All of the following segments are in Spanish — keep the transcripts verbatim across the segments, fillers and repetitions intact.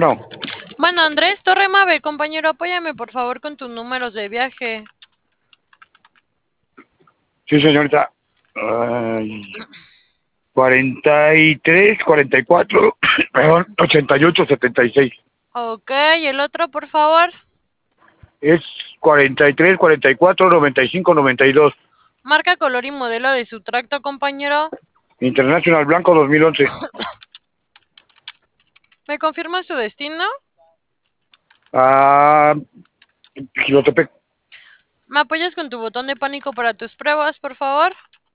Bueno, Bueno, Andrés Torre Mave, compañero, apóyame por favor con tus números de viaje. sí, señorita. Ay, cuarenta y tres, cuarenta y cuatro, perdón, ochenta y ocho, setenta y seis. Ok, el otro, por favor. Es cuarenta y tres, cuarenta y cuatro, noventa y cinco, noventa y dos. Marca, color y modelo de su tracto, compañero. Internacional Blanco dos mil once. ¿Me confirma su destino? Ah, Gilotepec. ¿Me apoyas con tu botón de pánico para tus pruebas, por favor?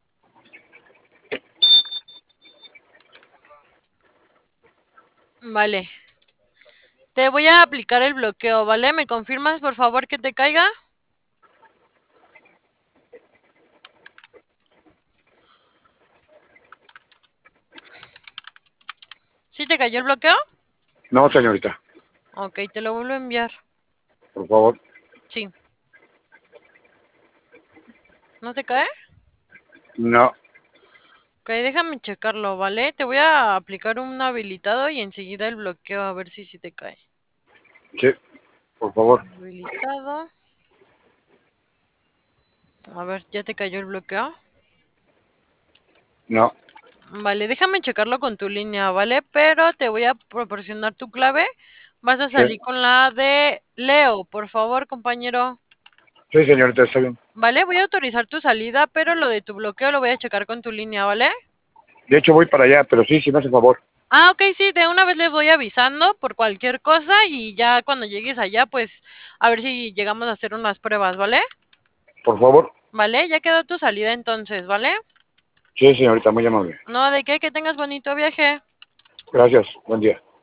Vale. Te voy a aplicar el bloqueo, ¿vale? ¿Me confirmas, por favor, que te caiga? ¿Sí te cayó el bloqueo? No, señorita, Ok, te lo vuelvo a enviar. por favor. Sí. ¿No te cae? No, Ok, déjame checarlo, ¿vale? Te voy a aplicar un habilitado y enseguida el bloqueo a ver si sí te cae. sí, por favor. Habilitado. A ver, ¿ya te cayó el bloqueo? No, Vale, déjame checarlo con tu línea, ¿vale? Pero te voy a proporcionar tu clave. Vas a sí. salir con la de Leo, por favor, compañero. Sí, señorita, está bien. Vale, voy a autorizar tu salida, pero lo de tu bloqueo lo voy a checar con tu línea, ¿vale? De hecho, voy para allá, pero sí, si me hace favor. Ah, ok, sí, de una vez les voy avisando por cualquier cosa y ya cuando llegues allá, pues a ver si llegamos a hacer unas pruebas, ¿vale? Por favor. Vale, ya quedó tu salida entonces, ¿vale? Sí, señorita, muy amable. No, ¿de qué? Que tengas bonito viaje. Gracias, buen día.